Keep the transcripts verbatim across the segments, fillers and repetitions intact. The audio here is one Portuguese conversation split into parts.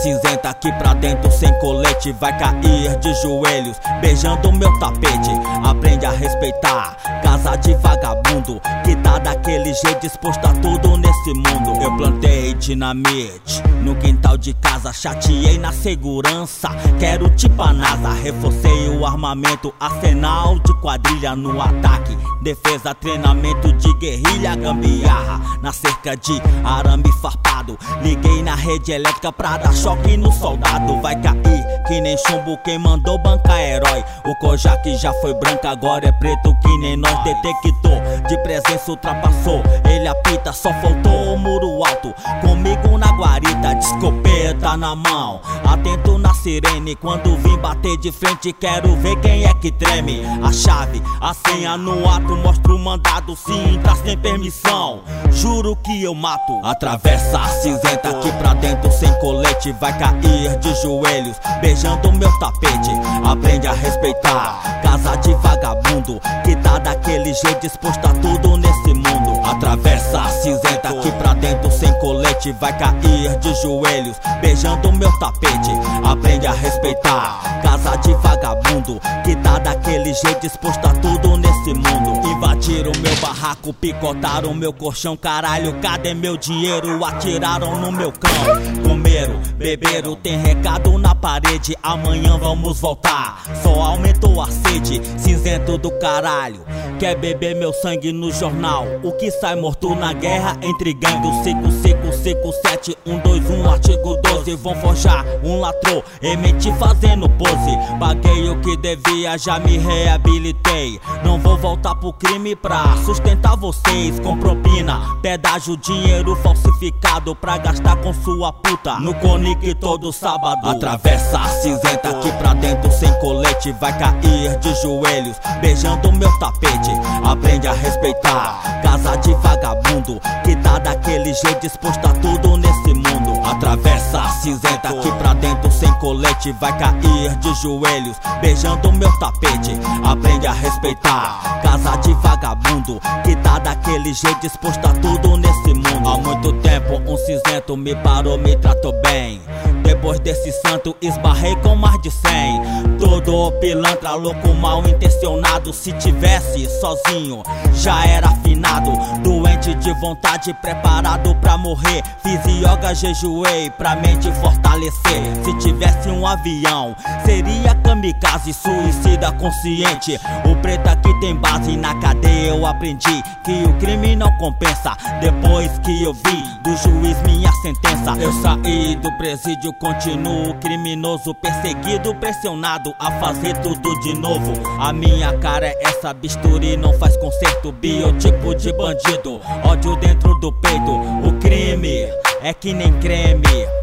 cinzenta aqui pra dentro sem colete, vai cair de joelhos beijando meu tapete. Aprende a respeitar casa de vagabundo que tá daquele jeito disposto a tudo nesse mundo. Eu plantei dinamite no quintal de casa, chateei na segurança, quero tipo a NASA. Reforcei o armamento, arsenal de quadrilha no ataque, defesa, treinamento de guerrilha, gambiarra na cerca de arame farpado. Liguei na rede elétrica pra dar choque no soldado. Vai cair que nem chumbo quem mandou bancar herói. O Kojak já foi branco, agora é preto que nem nós. Detector de presença ultrapassou, ele apita, só faltou o muro alto. Comigo na guarita, de escopeta na mão, atento na sirene. Quando vim bater de frente, quero ver quem é que treme. A chave, a senha no ato, mostro o mandado. Se entrar sem permissão, juro que eu mato. Atravessa a cinzenta aqui pra dentro sem colete, vai cair de joelhos beijando meu tapete. Aprende a respeitar casa de vagabundo que tá daquele jeito disposto a tudo nesse mundo. Atravessa a cinzenta aqui pra dentro sem colete, vai cair de joelhos beijando meu tapete. Aprende a respeitar casa de vagabundo que tá daquele jeito disposto a tudo nesse mundo. Invadiram meu barraco, picotaram meu colchão, caralho, cadê meu dinheiro? Atiraram no meu cão. Comeram, beberam, tem recado na parede, amanhã vamos voltar, só aumentou a sede. Cinzento do caralho, quer beber meu sangue no jornal? O que sai morto na guerra entre gangue? cinco cinco cinco sete um dois um artigo doze. Vão forjar um latrô, emiti fazendo pose. Paguei o que devia, já me reabilitei. Não vou voltar pro crime pra sustentar vocês. Com propina, pedágio, dinheiro falsificado pra gastar com sua puta no Conic todo sábado. Atravessa a cinzenta aqui pra dentro sem colete, vai cair de joelhos beijando meu tapete. Aprende a respeitar casa de vagabundo que tá daquele jeito disposto a tudo nesse mundo. Atravessa a cinzenta aqui pra dentro sem colete, vai cair de joelhos beijando meu tapete. Aprende a respeitar casa de vagabundo que tá daquele jeito disposto a tudo nesse mundo. Há muito tempo um cinzento me parou, me tratou bem. Depois desse santo esbarrei com mais de cem. Todo pilantra, louco, mal intencionado. Se tivesse sozinho já era afinado. Doente de vontade, preparado pra morrer. Fiz yoga, jejuei pra mente fortalecer. Se tivesse um avião seria kamikaze, suicida consciente. O preto aqui tem base, na cadeia eu aprendi que o crime não compensa. Depois que eu vi do juiz minha sentença, eu saí do presídio, continuo criminoso, perseguido, pressionado a fazer tudo de novo. A minha cara é essa, bisturi não faz conserto, biotipo de bandido, ódio dentro do peito. O crime é que nem creme,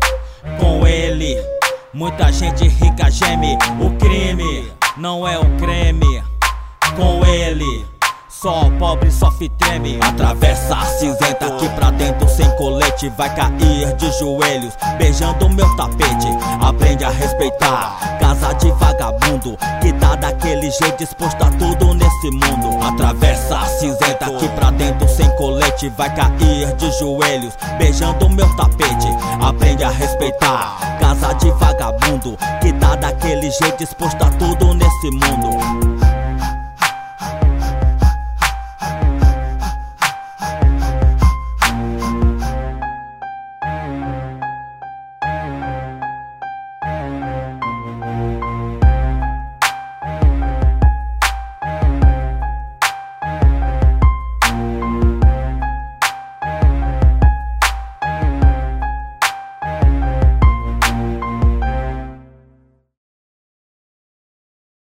com ele muita gente rica geme. O crime não é o creme, com ele só pobre sofre treme. Atravessa a cinzenta aqui pra dentro sem colete, vai cair de joelhos beijando meu tapete. Aprende a respeitar casa de vagabundo que tá daquele jeito disposto a tudo nesse mundo. Atravessa a cinzenta aqui pra dentro sem colete, vai cair de joelhos beijando meu tapete. Aprende a respeitar casa de vagabundo que tá daquele jeito disposto a tudo nesse mundo.